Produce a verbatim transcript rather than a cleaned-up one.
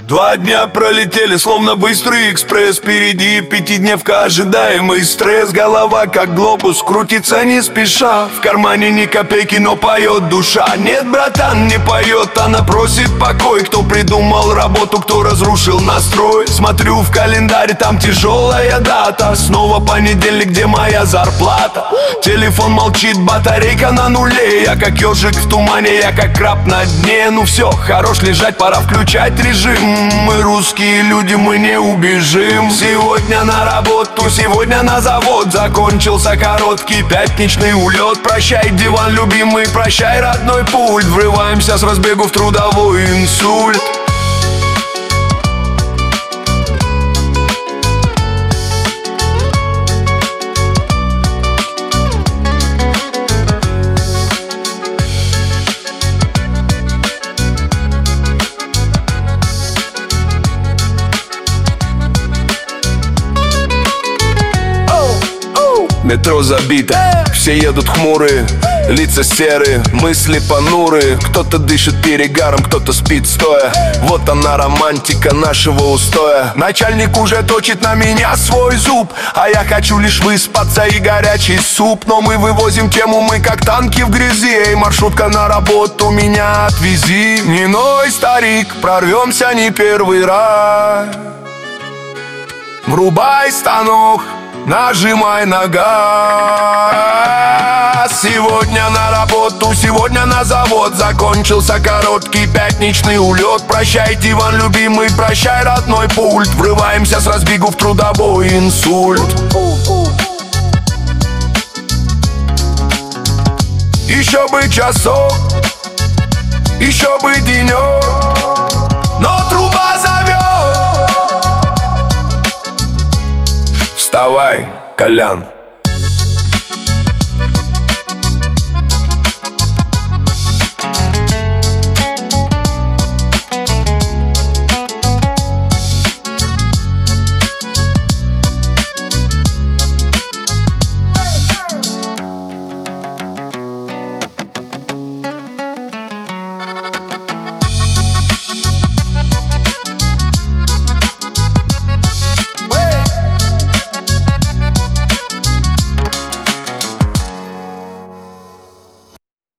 Два дня пролетели, словно быстрый экспресс. Впереди пятидневка, ожидаемый стресс. Голова как глобус, крутится не спеша. В кармане ни копейки, но поет душа. Нет, братан, не поет, она просит покой. Кто придумал работу, кто разрушил настрой. Смотрю в календарь, там тяжелая дата. Снова понедельник, где моя зарплата. Телефон молчит, батарейка на нуле. Я как ежик в тумане, я как краб на дне. Ну все, хорош лежать, пора включать режим. Мы русские люди, мы не убежим. Сегодня на работу, сегодня на завод. Закончился короткий пятничный улет. Прощай, диван любимый, прощай, родной пульт. Врываемся с разбегу в трудовой инсульт. Метро забито, все едут хмурые, лица серые, мысли понурые. Кто-то дышит перегаром, кто-то спит стоя. Вот она романтика нашего устоя. Начальник уже точит на меня свой зуб, а я хочу лишь выспаться и горячий суп. Но мы вывозим тему, мы как танки в грязи. Эй, маршрутка на работу, меня отвези. Не ной, старик, прорвемся не первый раз. Врубай станок, нажимай на газ. Сегодня на работу, сегодня на завод. Закончился короткий пятничный улет. Прощай, диван любимый, прощай, родной пульт. Врываемся с разбегу в трудовой инсульт. Еще бы часок, еще бы денек, но труба зовет. Вставай, Колян.